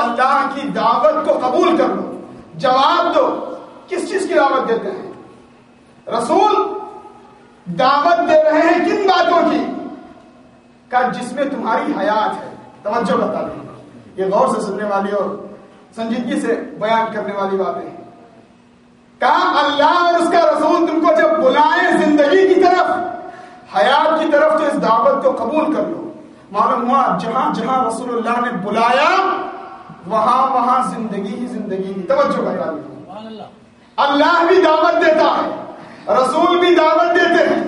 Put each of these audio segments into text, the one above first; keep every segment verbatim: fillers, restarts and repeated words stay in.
اللہ کی دعوت کو قبول کر لو. جواب دو, کس چیز کی دعوت دیتے ہیں؟ رسول دعوت دے رہے ہیں کن باتوں کی؟ کہ جس میں تمہاری حیات ہے. توجہ بتا دیں, یہ غور سے سننے والی اور سنجیدگی سے بیان کرنے والی باتیں ہیں. کہا اللہ اور اس کا رسول تم کو جب بلائیں زندگی کی طرف, حیات کی طرف, تو اس دعوت کو قبول کر لو. معلوم ہوا جہاں جہاں رسول اللہ نے بلایا وہاں وہاں زندگی ہی زندگی کی. توجہ بتا دیں, اللہ بھی دعوت دیتا ہے, رسول بھی دعوت دیتے ہیں.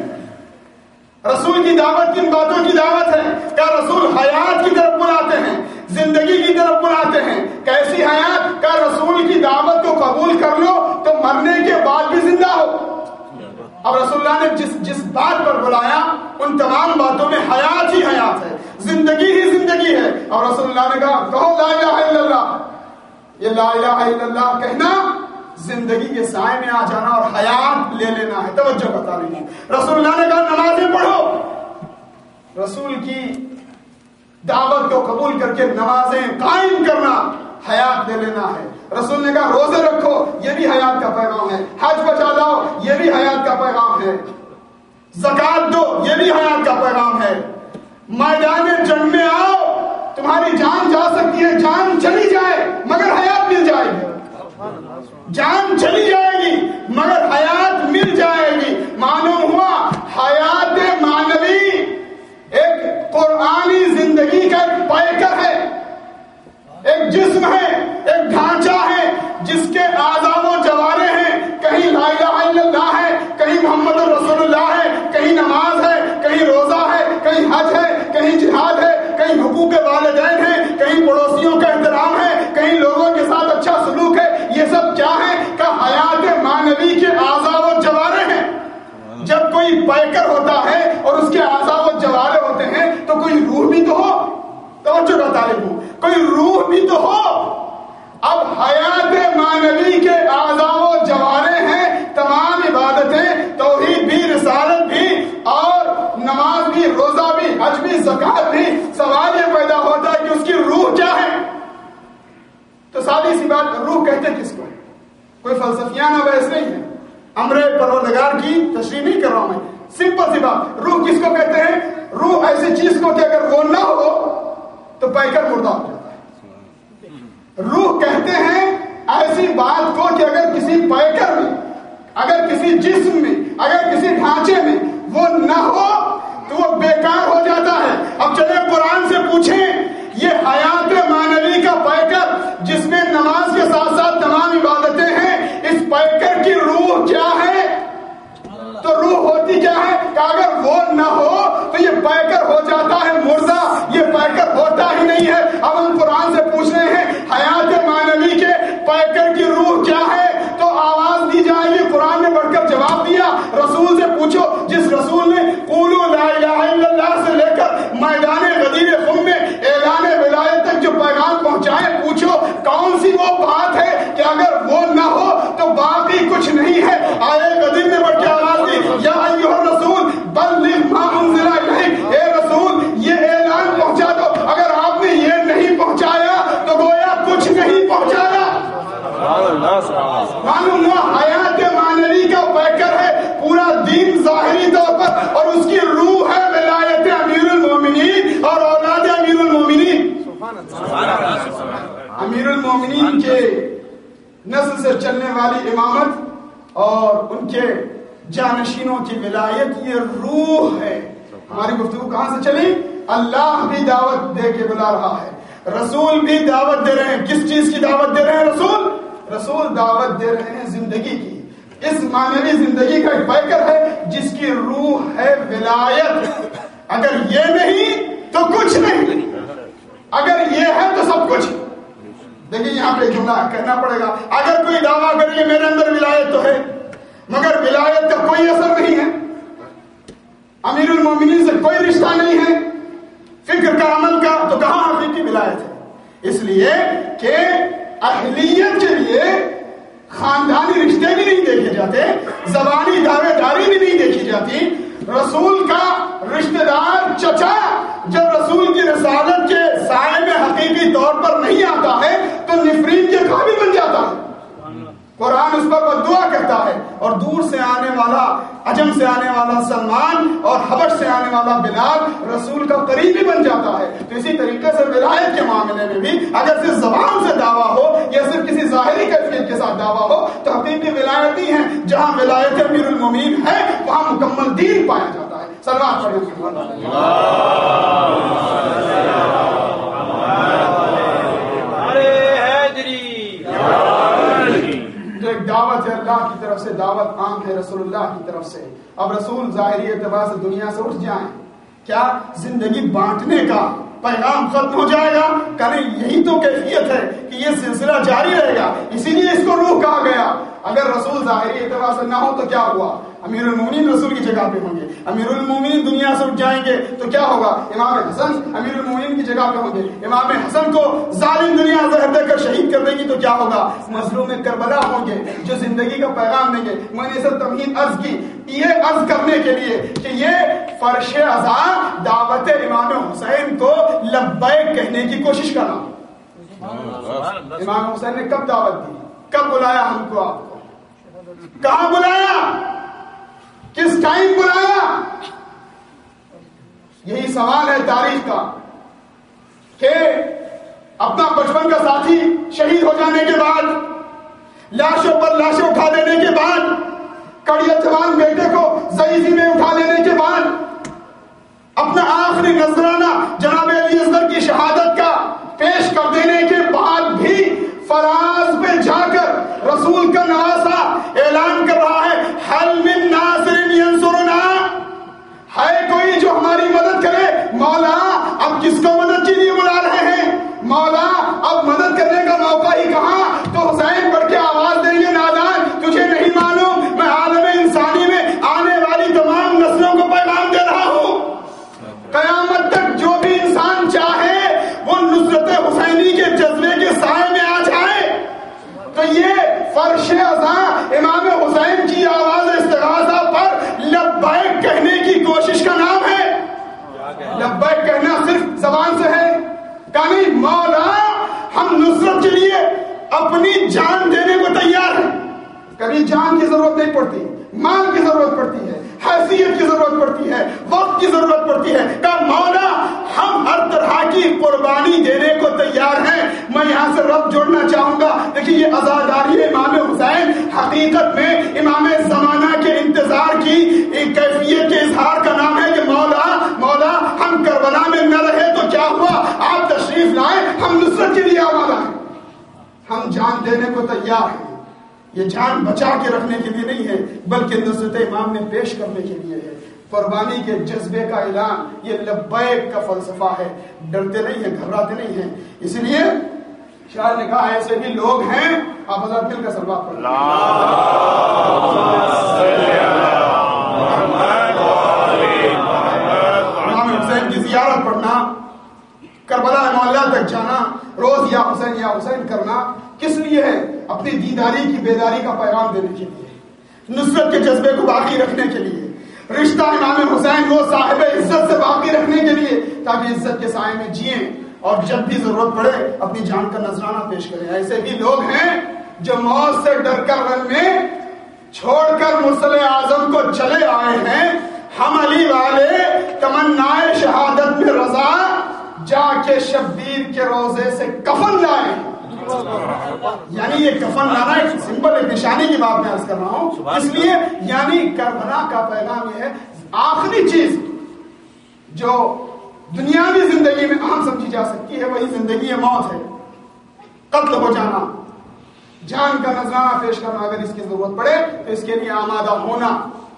رسول کی دعوت کن باتوں کی دعوت ہے؟ کیا رسول حیات کی طرف بلاتے ہیں, زندگی کی طرف بلاتے ہیں. کیسی حیات؟ کیا رسول کی دعوت کو قبول کر لو تو مرنے کے بعد بھی زندہ ہو. اب رسول اللہ نے جس جس بات پر بلایا ان تمام باتوں میں حیات ہی حیات ہے, زندگی ہی زندگی ہے. اور رسول اللہ نے کہا کہو لا الہ الا اللہ. یہ لا الہ الا اللہ کہنا زندگی کے سائے میں آ جانا اور حیات لے لینا ہے. توجہ بتا رہی. رسول اللہ نے کہا نمازیں پڑھو. رسول کی دعوت کو قبول کر کے نمازیں قائم کرنا حیات لے لینا ہے. رسول نے کہا روزے رکھو, یہ بھی حیات کا پیغام ہے. حج بچا لاؤ, یہ بھی حیات کا پیغام ہے. زکات دو, یہ بھی حیات کا پیغام ہے. میدان جنگ میں آؤ, تمہاری جان جا سکتی ہے, جان چلی جائے مگر حیات مل جائے گی. جان چلی جائے گی مگر حیات مل جائے گی. معلوم ہوا حیات معنوی ایک قرآنی زندگی کا ایک پیکر ہے, ایک جسم ہے, ایک ڈھانچہ ہے جس کے اعضاء و جوارح ہیں. کہیں لا الہ الا اللہ ہے, کہیں محمد رسول اللہ ہے, کہیں نماز ہے, کہیں روزہ ہے, کہیں حج ہے, کہیں جہاد ہے, کہیں حقوق والدین ہے, کہیں پڑوسیوں کا احترام ہے, کہیں لوگوں کے ساتھ اچھا سلوک ہے. یہ سب کیا ہے؟ کہ حیات معنوی کے اعضاء و جوارح ہیں. جب کوئی پیکر ہوتا ہے اور اس کے اعضاء و جوارح ہوتے ہیں تو کوئی روح بھی تو ہو. توجہ بتا رہی ہوں, کوئی روح بھی تو ہو. اب حیات معنوی کے اعضاء و جوارح ہیں, تمام عبادتیں, توحید بھی, رسالت بھی, اور نماز بھی, روزہ بھی, حج بھی, زکات بھی. سوال یہ پیدا ہوتا ہے کہ اس کی روح کیا ہے؟ تو سادی سی بات, روح کہتے کس کو ہے؟ کوئی فلسفیانہ بحث نہیں ہے, امر پروردگار کی تشریح نہیں کر رہا ہوں میں. سمپل سی بات, روح کس کو کہتے ہیں؟ روح ایسی چیز کو کہ اگر وہ نہ ہو تو پیکر مردہ ہو جاتا ہے. روح کہتے ہیں ایسی بات کو کہ اگر کسی پیکر میں, اگر کسی جسم میں, اگر کسی ڈھانچے میں وہ نہ ہو تو وہ بیکار ہو جاتا ہے. اب چلے قرآن سے پوچھیں, یہ حیات معنوی کا پیکر جس میں نماز کے ساتھ ساتھ تمام عبادتیں ہیں, اس پیکر کی روح کیا ہے؟ تو روح ہوتی کیا ہے؟ کہ اگر وہ نہ ہو تو یہ پیکر ہو جاتا ہے مردہ, یہ پیکر ہوتا ہی نہیں ہے. اب ہم قرآن سے پوچھ رہے ہیں حیات معنوی کے پیکر کی روح کیا ہے, تو آواز دی جائے گی. قرآن نے بڑھ کر جواب دیا. رسول سے پوچھو, جس رسول نے قولوا لا الہ الا اللہ سے لے کر میدان غدیر خم میں اعلان ولایت تک جو پیغام پہنچائے, پوچھو کون سی وہ بات ہے کہ اگر وہ نہ ہو تو باقی کچھ نہیں ہے. آئے غدیر نے بڑھ کے آواز دی, یا ایھا الرسول بلغ ما انزل الیک, اے رسول یہ اعلان پہنچا دو. اگر آپ نے یہ نہیں پہنچایا تو گویا کچھ نہیں پہنچایا. معلوم ہوا حیات معنوی کا پیکر ہے پورا دین ظاہری طور پر, اور اس کی روح ہے ولایت امیر المومنین اور اولاد امیر المومنین. امیر المومنین کے نسل سے چلنے والی امامت اور ان کے جانشینوں کی ولایت, یہ روح ہے. ہماری گفتگو کہاں سے چلی؟ اللہ بھی دعوت دے کے بلا رہا ہے, رسول بھی دعوت دے رہے ہیں. کس چیز کی دعوت دے رہے ہیں رسول؟ رسول دعوت دے رہے ہیں زندگی کی. اس معنوی زندگی کا ایک پیکر ہے جس کی روح ہے ولایت. اگر یہ نہیں تو کچھ نہیں, اگر یہ ہے تو سب کچھ. دیکھیں یہاں پہ جملہ کہنا پڑے گا. اگر کوئی دعویٰ کرے کہ میرے اندر ولایت تو ہے مگر ولایت کا کوئی اثر نہیں ہے, امیر المومنین سے کوئی رشتہ نہیں ہے, فکر کا, عمل کا, تو کہاں حقیقی ولایت ہے؟ اس لیے کہ اہلیت کے لیے خاندانی رشتے بھی نہیں دیکھے جاتے, زبانی دعوے داری بھی نہیں دیکھی جاتی. رسول کا رشتہ دار چچا جب رسول کی رسالت کے سائے میں حقیقی طور پر نہیں آتا ہے قرآن اس پر بددعا کرتا ہے، اور دور سے آنے والا، عجم سے آنے والا سلمان اور حبش سے آنے والا بلال رسول کا قریبی بن جاتا ہے۔ تو اسی طریقے سے ولایت کے معاملے میں بھی اگر صرف زبان سے دعویٰ ہو یا صرف کسی ظاہری کیفیت کے ساتھ دعویٰ ہو تو حقیقی ولایت ہی ہے۔ جہاں ولایت امیر المومنین ہے وہاں مکمل دین پایا جاتا ہے۔ صلوات پڑھیں۔ ایک دعوت ہے اللہ کی طرف سے، دعوت عام ہے رسول اللہ کی طرف سے۔ اب رسول ظاہری اعتبار سے دنیا سے اٹھ جائیں، کیا زندگی بانٹنے کا پیغام ختم ہو جائے گا؟ کہ نہیں، یہی تو کیفیت ہے کہ یہ سلسلہ جاری رہے گا، اسی لیے اس کو روح کہا گیا۔ اگر رسول ظاہری اعتبار سے نہ ہو تو کیا ہوا؟ امیر المومنین رسول کی جگہ پہ ہوں گے، امیر المومنین دنیا سے اٹھ جائیں گے تو کیا ہوگا؟ امام حسن امیر المومنین کی جگہ پہ ہوں گے، امام حسن کو ظالم دنیا زہر دے کر شہید کر دے گی تو کیا ہوگا؟ مظلوم کربلا ہوں گے جو زندگی کا پیغام دیں گے۔ میں نے اسے تمہید عرض کی، یہ عرض کرنے کے لیے کہ یہ فرش ازاں دعوت امام حسین کو لبیک کہنے کی کوشش کرنا۔ امام حسین نے کب دعوت دی؟ کب بلایا ہم کو؟ آپ کو کہاں بلایا؟ کس ٹائم بلایا؟ یہی سوال ہے تاریخ کا کہ اپنا بچپن کا ساتھی شہید ہو جانے کے بعد، لاشوں پر لاشیں اٹھا دینے کے بعد، کڑیا جوان بیٹے کو ضعیفی میں اٹھا لینے کے بعد، اپنا آخری نذرانہ جناب علی اصغر کی شہادت کا پیش کر دینے کے بعد بھی فراز پہ جا کر رسول کا نواسا اعلان کر رہا ہے، حل من ناصر ینصرنا، ہے کوئی جو ہماری مدد کرے؟ مولا اب کس کو مدد کے لیے بلا رہے ہیں؟ مولا اب مدد کرنے کا موقع ہی کہاں؟ تو حسین بڑھ کے آواز دیں گے، نادان تجھے نہیں معلوم میں عالم انسانی میں آنے والی تمام نسلوں کو پیغام دے رہا ہوں، قیامت تک جو بھی انسان چاہے وہ نصرت حسینی کے جذبے کے سائے میں آ جائے۔ تو یہ فرش ازاں امام حسین کی آواز استغاثہ پر لبیک کہنے کی کوشش کا نام ہے۔ لبیک کہنا صرف زبان سے ہے کہ نہیں، مولا ہم نصرت کے لیے اپنی جان دینے کو تیار ہیں۔ کبھی جان کی ضرورت نہیں پڑتی، مال کی ضرورت پڑتی ہے، حیثیت کی ضرورت پڑتی ہے، وقت کی ضرورت پڑتی ہے، کہ مولا ہم ہر طرح کی قربانی دینے کو تیار ہیں۔ میں یہاں سے رب جوڑنا چاہوں گا، دیکھیے یہ عزاداری امام حسین حقیقت میں امام زمانہ کے انتظار کی ایک کیفیت کے اظہار کا نام ہے کہ مولا مولا ہم کربلا میں نہ رہے تو کیا ہوا؟ آپ تشریف لائیں، ہم نصرت کے لیے آمادہ ہیں، ہم جان دینے کو تیار ہیں۔ یہ جان بچا کے رکھنے کے لیے نہیں ہے بلکہ نصرت امام میں پیش کرنے کے لیے ہے۔ قربانی کے جذبے کا اعلان یہ لبیک کا فلسفہ ہے، ڈرتے نہیں ہیں، گھبراتے نہیں ہیں۔ اسی لیے شاعر نے کہا ایسے بھی لوگ ہیں، آپ حضرات مل کر صلوات پڑھیں، امام حسین کی زیارت پڑھنا، کربلا معلیٰ تک جانا، روز یا حسین یا حسین کرنا کس لیے ہے؟ اپنی دینداری کی بیداری کا پیغام دینے کے لیے، نصرت کے جذبے کو باقی رکھنے کے لیے، رشتہ امام حسین کو صاحب عزت سے باقی رکھنے کے لیے، تاکہ عزت کے سائے میں جئیں اور جب بھی ضرورت پڑے اپنی جان کا نذرانہ پیش کریں۔ ایسے بھی لوگ ہیں جو موت سے ڈر کر رن میں چھوڑ کر مرسل اعظم کو چلے آئے ہیں۔ ہم علی والے تمنائے شہادت میں رضا، جا کے شبیر کے روزے سے کفن لائے۔ یعنی یہ کفن لانا ایک سمپل ایک نشانی کی بات میں عرض کر رہا ہوں، اس لیے یعنی کربلا کا پیغام یہ ہے، آخری چیز جو دنیاوی زندگی میں اہم سمجھی جا سکتی ہے وہی زندگی موت ہے، قتل ہو جانا، جان کا نذرانہ پیش کرنا، اگر اس کی ضرورت پڑے تو اس کے لیے آمادہ ہونا،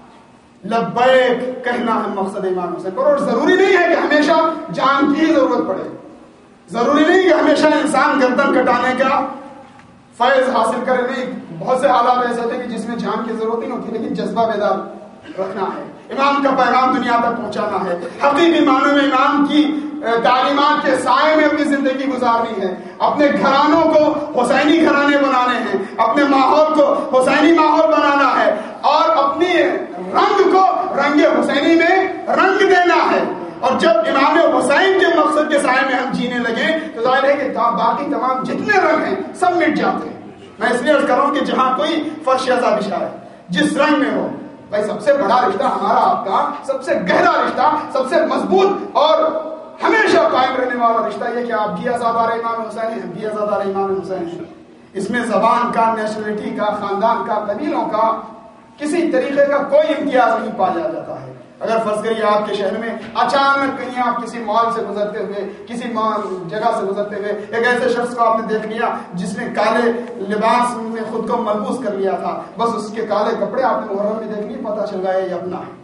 لبیک کہنا ہے مقصد امام حسین کو۔ اور ضروری نہیں ہے کہ ہمیشہ جان کی ضرورت پڑے، ضروری نہیں کہ ہمیشہ انسان گردن کٹانے کا فیض حاصل کرے، نہیں، بہت سے حالات ایسے ہوتے ہیں کہ جس میں جان کی ضرورت نہیں ہوتی لیکن جذبہ بیدار رکھنا ہے، امام کا پیغام دنیا تک پہنچانا ہے، حقیقی معنوں میں امام کی تعلیمات کے سائے میں اپنی زندگی گزارنی ہے، اپنے گھرانوں کو حسینی گھرانے بنانے ہیں، اپنے ماحول کو حسینی ماحول بنانا ہے، اور اپنی رنگ کو رنگ حسینی میں رنگ دینا ہے۔ اور جب امام حسین کے مقصد کے سائے میں ہم جینے لگے تو ظاہر ہے کہ باقی تمام جتنے رنگ ہیں سب مٹ جاتے ہیں۔ میں اس لیے عرض کر رہا ہوں کہ جہاں کوئی فرش ازا بچھا ہے جس رنگ میں ہو، بھائی سب سے بڑا رشتہ ہمارا آپ کا، سب سے گہرا رشتہ، سب سے مضبوط اور ہمیشہ قائم رہنے والا رشتہ یہ کہ آپ بھی آزادار امام حسین ہیں، ہم بھی آزادار امام حسین ہیں۔ اس میں زبان کا، نیشنلٹی کا، خاندان کا، قبیلوں کا کسی طریقے کا کوئی امتیاز نہیں پایا جاتا ہے۔ اگر فرض کریے آپ کے شہر میں اچانک کہیں آپ کسی مال سے گزرتے ہوئے، کسی جگہ سے گزرتے ہوئے ایک ایسے شخص کو آپ نے دیکھ لیا جس نے کالے لباس میں خود کو ملبوس کر لیا تھا، بس اس کے کالے کپڑے آپ نے محرم میں دیکھ لیے، پتہ چل گیا یہ اپنا ہے۔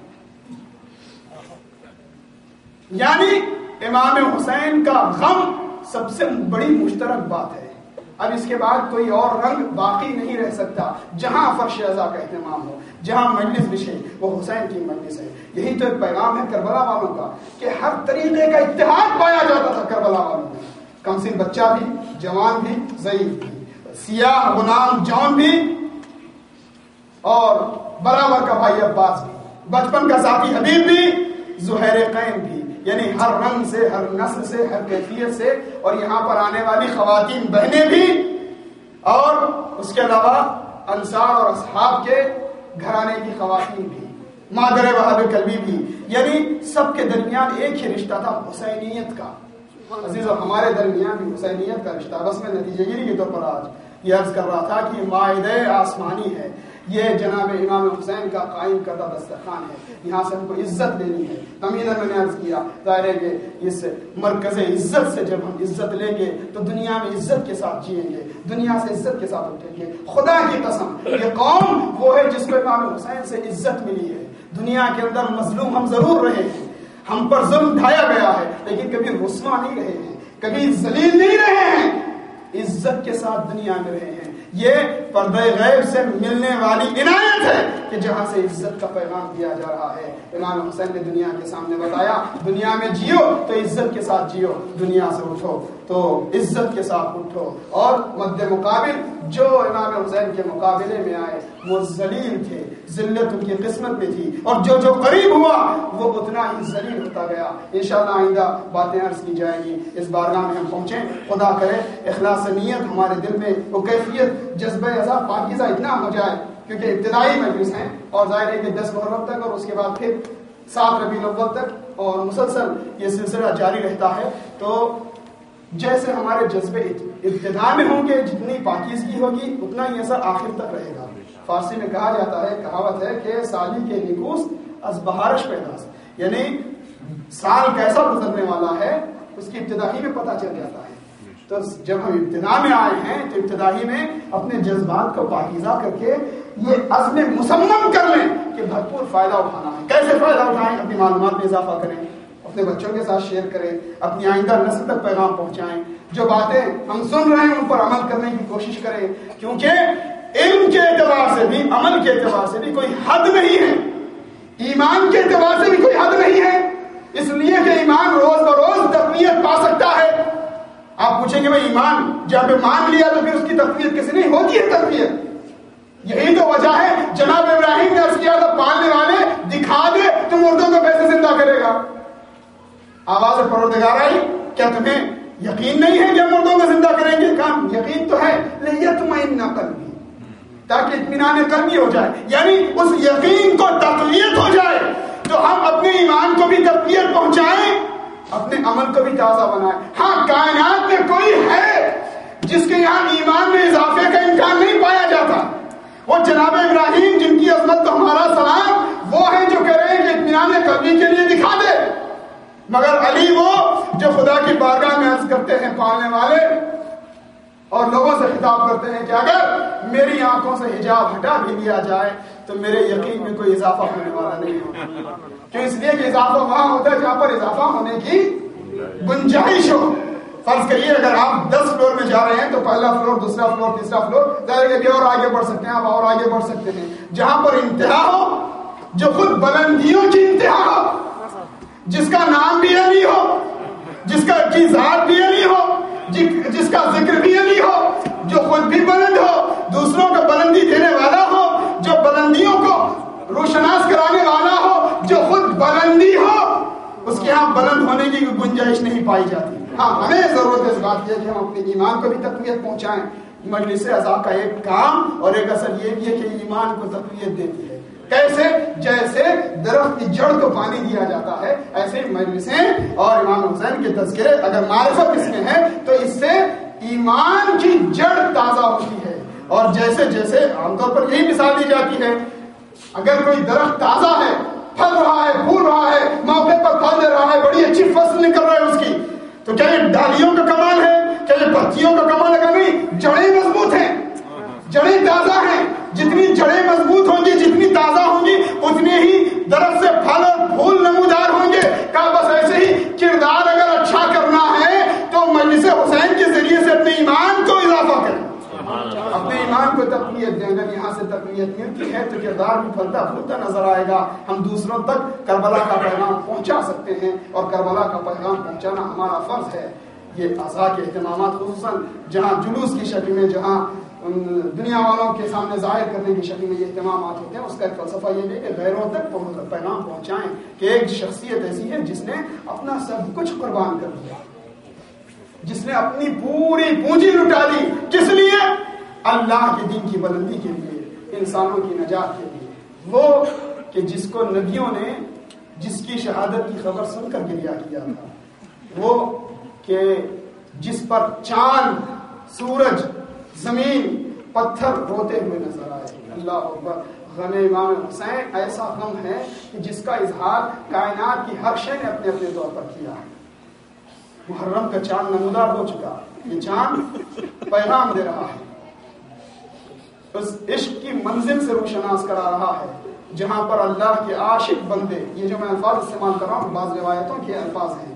یعنی امام حسین کا غم سب سے بڑی مشترک بات ہے۔ اب اس کے بعد کوئی اور رنگ باقی نہیں رہ سکتا۔ جہاں فرش ازا کا اہتمام ہو، جہاں مجلس بچھے، وہ حسین کی مجلس ہے۔ یہی تو ایک پیغام ہے کربلا والوں کا کہ ہر طریقے کا اتحاد پایا جاتا تھا کربلا والوں میں، کم سن بچہ بھی، جوان بھی، ضعیف بھی، سیاہ غلام جون بھی اور برابر کا بھائی عباس بھی، بچپن کا ساتھی حبیب بھی، زہیر قین بھی، یعنی ہر رنگ سے، ہر نسل سے، ہر کیفیت سے، اور یہاں پر آنے والی خواتین بہنیں بھی، اور اس کے علاوہ انصار اور اصحاب کے گھرانے کی خواتین بھی، مادر وہاب قلبی بھی، یعنی سب کے درمیان ایک ہی رشتہ تھا، حسینیت کا۔ عزیزو ہمارے درمیان بھی حسینیت کا رشتہ۔ بس میں نتیجہ گیری کے طور پر آج یہ عرض کر رہا تھا کہ مائدہ آسمانی ہے، یہ جناب امام حسین کا قائم کردہ دسترخوان ہے، یہاں سے ہم کو عزت لینی ہے۔ تمیزاً میں نے عرض کیا، ظاہر ہے کہ اس مرکز عزت سے جب ہم عزت لیں گے تو دنیا میں عزت کے ساتھ جئیں گے، دنیا سے عزت کے ساتھ اٹھیں گے۔ خدا کی قسم یہ قوم وہ ہے جس کو امام حسین سے عزت ملی ہے۔ دنیا کے اندر مظلوم ہم ضرور رہے ہیں، ہم پر ظلم ڈھایا گیا ہے، لیکن کبھی رسوا نہیں رہے ہیں، کبھی ذلیل نہیں رہے ہیں، عزت کے ساتھ دنیا میں رہے ہیں۔ یہ پردہ غیب سے ملنے والی عنایت ہے کہ جہاں سے عزت کا پیغام دیا جا رہا ہے۔ امام حسین نے دنیا کے سامنے بتایا، دنیا میں جیو تو عزت کے ساتھ جیو، دنیا سے اٹھو تو عزت کے ساتھ اٹھو۔ اور مد مقابل جو امام حسین کے مقابلے میں آئے وہ ذلیل تھے، ذلت ان کی قسمت میں تھی، اور جو جو قریب ہوا وہ اتنا ہی ذلیل ہوتا گیا۔ انشاءاللہ آئندہ باتیں عرض کی جائیں گی، اس بارگاہ میں ہم پہنچیں۔ خدا کرے اخلاص نیت ہمارے دل میں وہ کیفیت جذبہ ازا پاکیزہ اتنا ہو جائے، کیونکہ ابتدائی مجلس ہیں اور ظاہر ہے کہ دس محرم تک اور اس کے بعد پھر سات ربیع الاول تک اور مسلسل یہ سلسلہ جاری رہتا ہے، تو جیسے ہمارے جذبے ابتدا میں ہوں گے جتنی پاکیزگی ہوگی اتنا ہی اثر آخر تک رہے گا۔ فارسی میں کہا جاتا ہے، کہاوت ہے کہ سالی کے نکوس از بہارش پیداس، یعنی سال کیسا گزرنے والا ہے اس کی ابتدا ہی میں پتہ چل جاتا ہے۔ تو جب ہم ابتدا میں آئے ہیں تو ابتدا ہی میں اپنے جذبات کو پاکیزہ کر کے یہ عزم مصمم کر لیں کہ بھرپور فائدہ اٹھانا ہے۔ کیسے فائدہ اٹھائیں؟ اپنی معلومات میں اضافہ کریں، اپنے بچوں کے ساتھ شیئر کریں، اپنی آئندہ نسل تک پیغام پہنچائیں، جو باتیں ہم سن رہے ہیں ان پر عمل کرنے کی کوشش کریں، کیونکہ علم کے اعتبار سے بھی، عمل کے اعتبار سے بھی کوئی حد نہیں ہے، ایمان کے اعتبار سے بھی کوئی حد نہیں ہے، اس لیے کہ ایمان روز بروز تقویت پا سکتا ہے۔ آپ پوچھیں گے بھائی ایمان جب مان لیا تو پھر اس کی تقویت کیسے نہیں ہوتی ہے؟ تقویت یہی تو وجہ ہے، جناب ابراہیم نے عرض کیا تھا پالنے والے دکھا دے تو مردوں کو کیسے زندہ کرے گا؟ آواز پروردگار آئی، کیا تمہیں یقین نہیں ہے کہ ہم مردوں کو زندہ کریں گے؟ کام یقین تو ہے، لیطمئن قلبی، تاکہ اطمینان قلبی ہو جائے، یعنی اس یقین کو تقویت ہو جائے تو ہم اپنے ایمان کو بھی تقویت پہنچائیں، اپنے عمل کو بھی تازہ بنائیں۔ ہاں کائنات میں کوئی ہے جس کے یہاں ایمان میں اضافے کا امکان نہیں پایا جاتا، وہ جناب ابراہیم جن کی عظمت کو ہمارا سلام، وہ ہیں جو کہہ رہے ہیں کہ اطمینان قلبی کے لیے دکھا دے، مگر علی وہ جو خدا کی بارگاہ میں عرض کرتے ہیں پالنے والے، اور لوگوں سے خطاب کرتے ہیں کہ اگر میری آنکھوں سے حجاب ہٹا بھی دیا جائے تو میرے یقین میں کوئی اضافہ ہونے والا نہیں ہوگا، کیوں؟ اس لیے کہ اضافہ وہاں ہوتا ہے جہاں پر اضافہ ہونے کی گنجائش ہو۔ فرض کریے اگر آپ دس فلور میں جا رہے ہیں تو پہلا فلور، دوسرا فلور، تیسرا فلور، ظاہر ہے کہ اور آگے بڑھ سکتے ہیں آپ، اور آگے بڑھ سکتے ہیں، جہاں پر انتہا ہو، جو خود بلندیوں کی انتہا ہو، جس کا نام بھی علی ہو، جس کا کی ذات بھی علی ہو، جس کا ذکر بھی علی ہو، جو خود بھی بلند ہو، دوسروں کو بلندی دینے والا ہو، جو بلندیوں کو روشناس کرانے والا ہو، جو خود بلندی ہو، اس کے ہاں بلند ہونے کی گنجائش نہیں پائی جاتی۔ ہاں ہمیں ضرورت ہے اس بات کی ہے کہ ہم اپنے ایمان کو بھی تقویت پہنچائیں، مجلس عزا کا ایک کام اور ایک اثر یہ بھی ہے کہ ایمان کو تقویت دیتی ہے. کیسے؟ جیسے درخت کی جڑ کو پانی دیا جاتا ہے ایسے مجلسیں اور امام حسین کے تذکرے اگر معرفت اس میں ہے تو اس سے ایمان کی جڑ تازہ ہوتی ہے. اور جیسے جیسے عام طور پر یہی مثال دی جاتی ہے, اگر کوئی درخت تازہ ہے, پھل رہا ہے, پھول رہا ہے, موقع پر پھل دے رہا ہے, بڑی اچھی فصل نکل رہا ہے اس کی, تو کیا یہ ڈالیوں کا کمال ہے, کیا یہ پتیوں کا کمال ہے؟ نہیں, جڑیں مضبوط ہیں, جڑیں تازہ ہیں. جتنی جڑیں مضبوط ہوں گی, جتنی تازہ ہوں گی, اتنے ہی درخت سے پھل اور پھول نمودار ہوں گے. کہا بس ایسے ہی کردار اگر اچھا کرنا ہے تو مجلس حسین کے ذریعے سے اپنے ایمان کو اضافہ کریں, اپنے ایمان کو تقویت دیں. اگر یہاں سے تقویت ملتی ہے تو کردار بھی پھلتا پھولتا نظر آئے گا. ہم دوسروں تک کربلا کا پیغام پہنچا سکتے ہیں اور کربلا کا پیغام پہنچانا ہمارا فرض ہے. یہ عزا کے اہتمامات خصوصاً جہاں جلوس کی شکل میں, جہاں دنیا والوں کے سامنے ظاہر کرنے کی شکل میں یہ اہتمامات ہوتے ہیں, اس کا ایک فلسفہ یہ بھی کہ غیروں تک پیغام پہنچائیں کہ ایک شخصیت ایسی ہے جس نے اپنا سب کچھ قربان کر دیا, جس نے اپنی پوری پونجی لٹا دی. کس لیے؟ اللہ کے دین کی بلندی کے لیے, انسانوں کی نجات کے لیے. وہ کہ جس کو نبیوں نے جس کی شہادت کی خبر سن کر گریہ کیا تھا, وہ کہ جس پر چاند, سورج, زمین, پتھر روتے ہوئے نظر آئے. اللہ اکبر. غم امام حسین ایسا غم ہے کہ جس کا اظہار کائنات کی ہر شے نے اپنے اپنے طور پر کیا. محرم کا چاند نمودار ہو چکا, یہ چاند پیغام دے رہا ہے, اس عشق کی منزل سے روشناس کرا رہا ہے جہاں پر اللہ کے عاشق بندے, یہ جو میں الفاظ استعمال کر رہا ہوں بعض روایتوں کے الفاظ ہیں.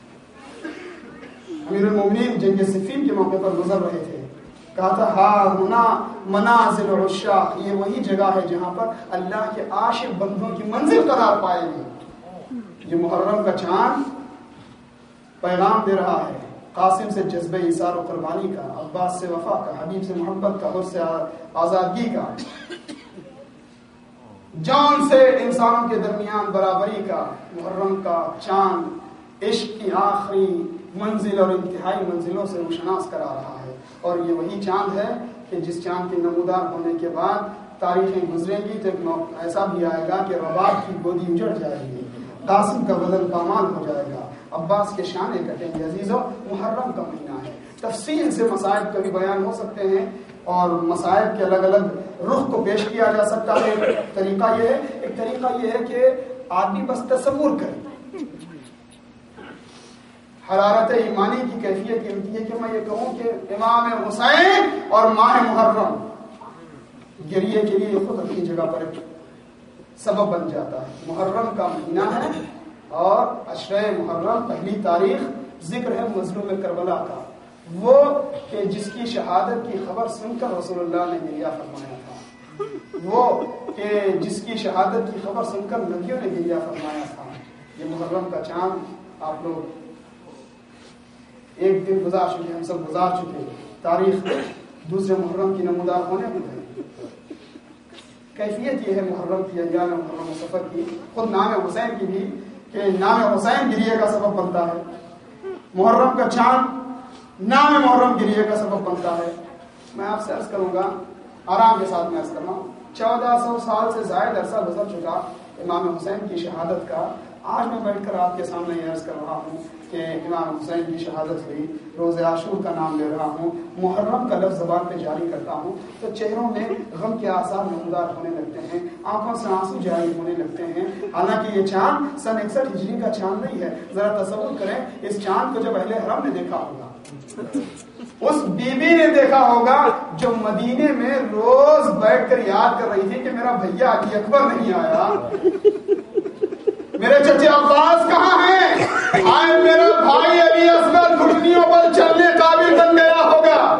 امیر المومنین جنگ صفین کے موقع پر گزر رہے تھے, کہا تھا ہا ہنا منازل العشاق, یہ وہی جگہ ہے جہاں پر اللہ کے عاشق بندوں کی منزل قرار پائے گی. یہ محرم کا چاند پیغام دے رہا ہے قاسم سے جذبہ ایثار و قربانی کا, عباس سے وفا کا, حبیب سے محبت کا, حر سے آزادگی کا, جان سے انسانوں کے درمیان برابری کا. محرم کا چاند عشق کی آخری منزل اور انتہائی منزلوں سے روشناس کرا رہا ہے. اور یہ وہی چاند ہے کہ جس چاند کے نمودار ہونے کے بعد تاریخیں گزریں گی تو ایک ایسا بھی آئے گا کہ رباب کی گودی اجڑ جائے گی, قاسم کا بدن پامال ہو جائے گا, عباس کے شانے کٹیں گے. عزیزو, محرم کا مہینہ ہے, تفصیل سے مسائب کبھی بیان ہو سکتے ہیں اور مسائب کے الگ الگ رخ کو پیش کیا جا سکتا ہے. ایک طریقہ یہ ہے ایک طریقہ یہ ہے کہ آدمی بس تصور کرے. حرارت ایمانی کی کیفیت یہ ہوتی ہے کہ میں یہ کہوں کہ امام حسین اور ماہ محرم گریے کے لیے خود اپنی جگہ پر سبب بن جاتا ہے. محرم کا مہینہ ہے اور عشرہ محرم پہلی تاریخ ذکر ہے مظلوم کربلا کا, وہ کہ جس کی شہادت کی خبر سن کر رسول اللہ نے گریہ فرمایا تھا, وہ کہ جس کی شہادت کی خبر سن کر نبیوں نے گریہ فرمایا تھا. یہ محرم کا چاند آپ لوگ ایک دن گزار چکے, ہم سب گزار چکے, تاریخ دوسرے محرم کی نمودار ہونے میں ہے. کیفیت یہ ہے محرم کی, ایام محرم سفر کی, خود نام حسین کی بھی کہ نام حسین گریے کا سبب بنتا ہے. محرم کا چاند نام محرم گریے کا سبب بنتا ہے. میں آپ سے عرض کروں گا, آرام کے ساتھ میں عرض کرنا ہوں, چودہ سو سال سے زائد عرصہ گزر چکا امام حسین کی شہادت کا. آج میں بیٹھ کر آپ کے سامنے یہ عرض کر رہا ہوں کہ امام حسین کی شہادت ہوئی, روز عاشور کا نام لے رہا ہوں, محرم کا لفظ زبان پہ جاری کرتا ہوں تو چہروں میں غم کے آثار نمودار ہونے لگتے ہیں, آنکھوں سے آنسو جاری ہونے لگتے ہیں. حالانکہ یہ چاند سن اکسٹھ ہجری کا چاند نہیں ہے. ذرا تصور کریں, اس چاند کو جب اہل حرم نے دیکھا ہوگا, اس بی بی نے دیکھا ہوگا جو مدینے میں روز بیٹھ کر یاد کر رہی تھی کہ میرا بھیا علی اکبر نہیں آیا, میرے چچے عباس کہاں ہیں, آئے میرا بھائی علی اصغر گھٹنیوں پر چلنے قابل بن گیا ہوگا.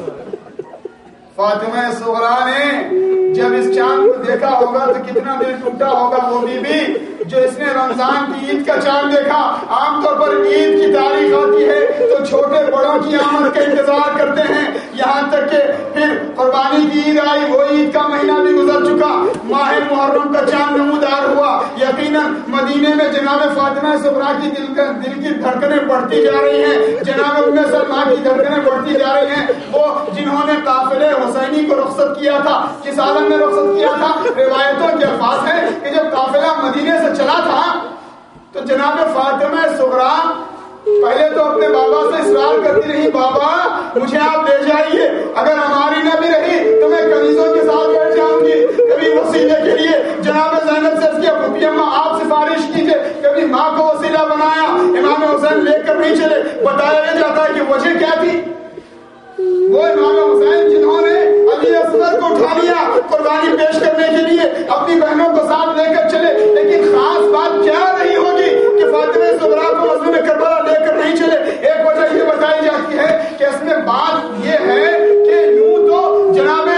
فاطمہ صغرا نے جب اس چاند کو دیکھا ہوگا تو کتنا دل ٹوٹا ہوگا. وہ بی بی جو اس نے رمضان کی عید کا چاند دیکھا, عام طور پر عید کی تاریخ آتی ہے تو چھوٹے بڑوں کی آمد کا انتظار کرتے ہیں, یہاں تک کہ پھر قربانی کی عید آئی, وہ عید کا مہینہ بھی گزر چکا, ماہ محرم کا چاند نمودار ہوا. یقیناً مدینے میں جناب فاطمہ صغریٰ کی دل کا دل کی دھڑکنیں بڑھتی جا رہی ہیں، جناب ام سلمہ کی دھڑکنیں بڑھتی جا رہی ہیں. وہ جنہوں نے قافلے حسینی کو رخصت کیا تھا، کس عالم میں رخصت کیا تھا؟ روایتوں کے الفاظ ہیں کہ جب قافلہ مدینے سے چلا تھا تو جناب فاطمہ صغریٰ پہلے تو اپنے بابا سے اصرار کرتی رہی، بابا مجھے آپ لے جائیے، اگر ہماری نہ بھی رہی تو میں کنیزوں کے ساتھ بیٹھ جاؤں گی. کبھی وسیلے کے لیے جناب زینب سے کیا پھوپھی اماں آپ سفارش کیجیے، کبھی ماں کو وسیلہ بنایا. امام حسین لے کر نہیں چلے. بتایا یہ جاتا ہے کہ وجہ کیا تھی؟ وہ امام حسین جنہوں نے علی اصغر کو اٹھا لیا قربانی پیش کرنے کے لیے، اپنی بہنوں کو ساتھ لے کر چلے، لیکن خاص بات کیا رہی ہوگی کہ فاطمہ صغریٰ کو مظلوم کربلا لے کر نہیں چلے؟ ایک وجہ یہ بتائی جاتی ہے کہ اس میں بات یہ ہے کہ یوں تو جناب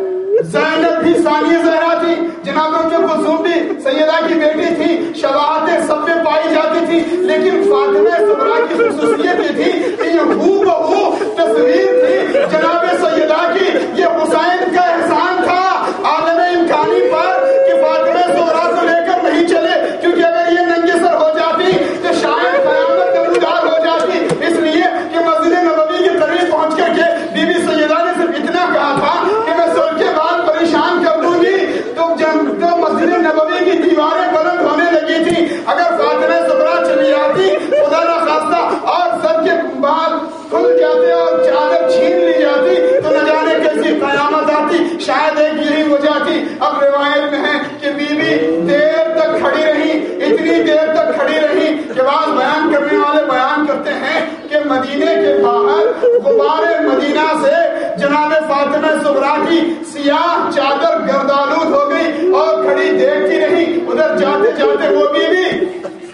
زینب بھی ثانیہ زہرا تھی، جناب ام کلثوم بھی سیدہ کی بیٹی تھی، شباہتیں سب میں پائی جاتی تھی، لیکن فاطمہ صغریٰ کی خصوصیت یہ تھی کہ یہ ہو بہو تصویر تھی جناب سیدہ کی. یہ حسین کا احسان تھا عالم امکانی پر کہ فاطمہ صغریٰ کو لے کر نہیں چلے، کیونکہ اگر یہ ننگے سر ہو جاتی تو شاید قیامت نمودار ہو جاتی. اس لیے کہ مسجد نبوی کے قریب پہنچ کر کے بی بی سیدہ نے صرف اتنا کہا تھا کہ میں سر کے بعد پریشان کر دوں گی. تو جب تو مسجد نبوی کی دیواریں بلند ہونے لگی تھی، اگر فاطمہ صغریٰ چلی آتی خدا نخواستہ اور سر کے بال کھل جاتے اور چادر چھین لی جاتی تو نہ جانے کیسی قیامت آتی. شاید ایک یہی وجہ تھی. اب روایت میں ہے کہ بی بی دیر تک کھڑی رہی، اتنی دیر تک کھڑی رہی کہ بعض بیان کرنے والے بیان کرتے ہیں کہ مدینے کے باہر غبار مدینہ سے جناب فاطمہ صغریٰ کی سیاہ چادر گردآلود ہو گئی اور کھڑی دیکھتی رہی. ادھر جاتے جاتے وہ بی بی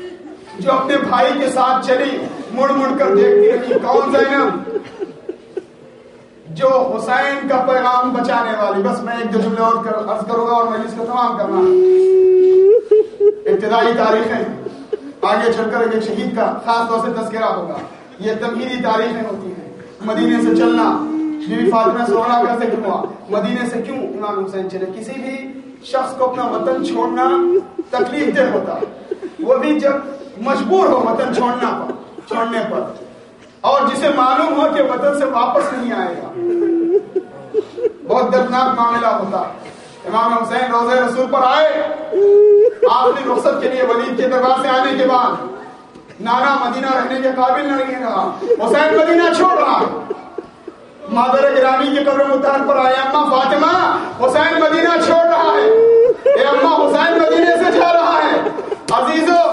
جو اپنے بھائی کے ساتھ چلی مڑ مڑ کر دیکھتی رہی. کون؟ زینب، جو حسین کا پیغام بچانے والی. بس میں ایک دو جملے اور عرض کروں گا اور مجلس کو تمام کرنا. ابتدائی تاریخیں آگے چل کر ایک شہید کا خاص طور سے تذکرہ ہوگا. یہ تمہیدی تاریخیں ہوتی ہیں. مدینے سے چلنا، بی بی فاطمہ صغریٰ کا ذکر ہوا. مدینے سے کیوں امام حسین چلے؟ کسی بھی شخص کو اپنا وطن چھوڑنا تکلیف دہ ہوتا ہے، وہ بھی جب مجبور ہو وطن چھوڑنا پر چھوڑنے پر اور جسے معلوم ہو کہ وطن سے واپس نہیں آئے گا، بہت دردناک معاملہ ہوتا. امام حسین روضہ رسول پر آئے آخری رخصت کے لیے ولید کے دربار سے آنے کے بعد نانا مدینہ رہنے کے قابل نہیں رہا. حسین مدینہ چھوڑ رہا ہے. مادر گرامی کے قبر مطہر پر آئے اماں فاطمہ، حسین مدینہ چھوڑ رہا ہے. اے اماں حسین مدینے سے جا رہا ہے. عزیزو،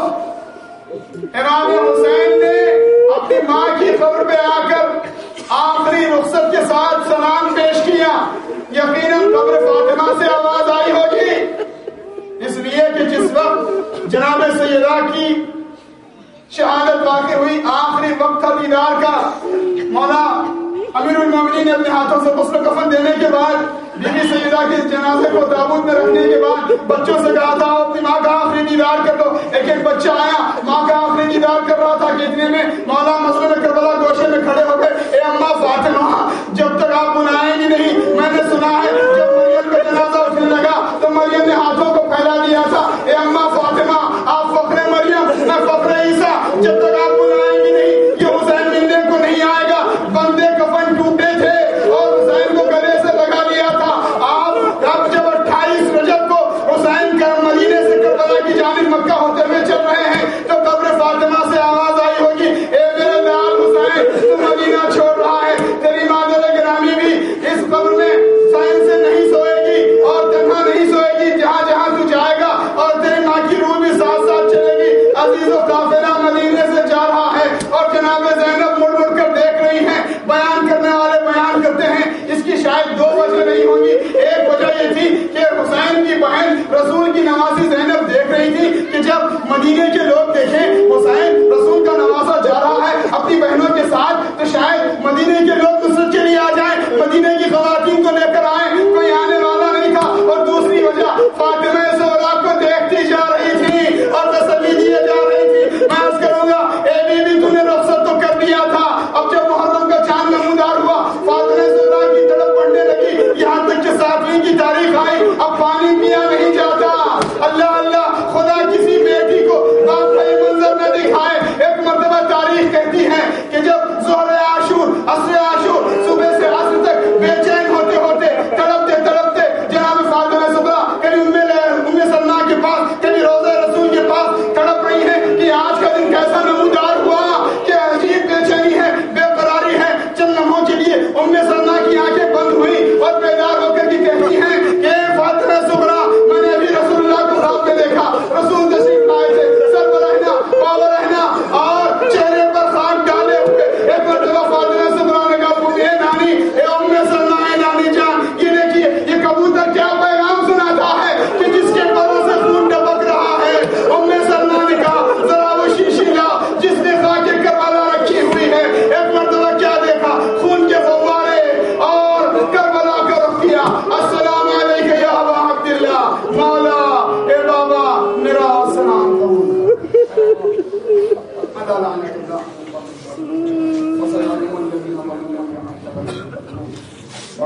امام حسین نے اپنی ماں کی قبر پہ آ کر آخری رخصت کے ساتھ سلام پیش کیا. یقیناً قبر فاطمہ سے آواز آئی ہوگی، اس لیے کہ جس وقت جناب سیدہ کی شہادت واقع ہوئی، آخری وقت تھا دیدار کا. مولا امیر المومنین نے اپنے ہاتھوں سے غسل کفن دینے کے بعد بی بی سیدہ کے جنازے کو تابوت میں رکھنے کے بعد بچوں سے کہا تھا اپنی ماں کا آخری دیدار کر دو. ایک ایک بچہ آیا، ماں کا آخری دیدار کر رہا تھا کہ اتنے میں مولا مظلوم کربلا گوشے میں کھڑے ہو گئے. اے اماں فاطمہ، جب تک آپ بلائیں گی نہیں، میں نے سنا ہے جب مریم کا جنازہ اٹھنے لگا تو مریم نے ہاتھوں کو پھیلا دیا تھا. اے اماں فاطمہ، آپ فخر مریم، میں فخر عیسیٰ، جب تک آپ بلائیں گی نہیں یہ حسین ملنے کو نہیں آئے گا. بندے کفن ٹوٹے تھے اور حسین کو گلے سے لگا دیا تھا. آپ اب جب اٹھائیس رجب کو حسین کا مدینے سے کربلا کی جانب مکہ ہوتے ہوئے چل رہے ہیں تو قبر فاطمہ سے آواز آئی ہوگی، اے میرے لال حسین، تو مدینہ چھوڑ رہا ہے. تیری مادر گرامی بھی اس قبر میں سائن سے نہیں سوئے گی اور تنہا نہیں سوئے گی. جہاں جہاں تو جائے گا اور تیری ماں کی روح بھی ساتھ ساتھ چلے گی. عزیزو، قافلہ مدینے سے جا رہا ہے اور جناب زینب مڑ مڑ کر دیکھ رہی ہیں. بیان کرنے والے بیان کرتے ہیں اس کی شاید دو وجہ نہیں ہوں گی. ایک وجہ یہ تھی کہ حسین کی بہن رسول کی نوازی زینب دیکھ رہی تھی کہ جب مدینے کے لوگ دیکھیں حسین رسول کا نوازا جا رہا ہے اپنی بہنوں کے ساتھ تو شاید مدینے کے لوگ نصرت کے لیے آ جائیں، مدینے کی خواتین کو لے کر آئیں، کوئی آنے والا نہیں تھا. اور دوسری وجہ فاطمہ زہرا کو دیکھتی جا رہی تھی اور تسلی دیے جا رہی تھی. میں عرض کروں گا، اے بی بی تو نے رخصت تو کر دیا تھا، اب جب محرم کا چاند نمودار ہوا فاطمہ زہرا کی تڑپ پڑنے لگی، یہاں تک کہ ساتویں کی تاریخ آئی، اب پانی پیا نہیں جاتا. اللہ اللہ، خدا کسی بیٹی کو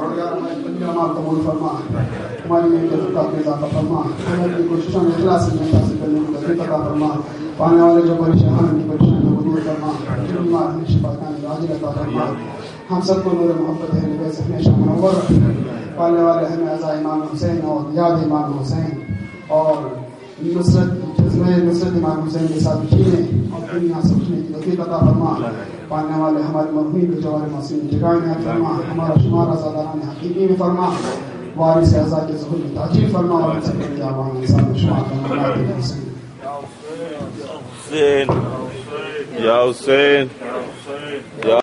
پروردگار ہمارے بندے اعمال قبول فرما، ہماری نیکیوں کا اضافہ فرما، ہماری کوششوں میں اخلاص سے نیت حاصل کرنے کی توفیق عطا فرما، پانے والے جو پریشان ہیں پریشانیوں کو دور فرما، جو بیمار ہیں شفا کامل عاجل عطا فرما، ہم سب کو نور محبت ہے نبی سے ہمیشہ منور رکھ، پالنے والے ہمیں اعزاء امام حسین اور یاد امام حسین اور نصرت جذبہ نصرت امام حسین کے ساتھ جینے اور دنیا سے اٹھنے کی توفیق عطا فرما، پالنے والے ہمارے مرحومین کے جوار معصوم جگہ میں فرما، ہمارا شمار آزاداران حقیقی میں فرما، وارث اعزاء کے ظہور میں تاجیل فرما، اور سب کے آوان انسان میں شمار کرنا حسین حسین یا حسین یا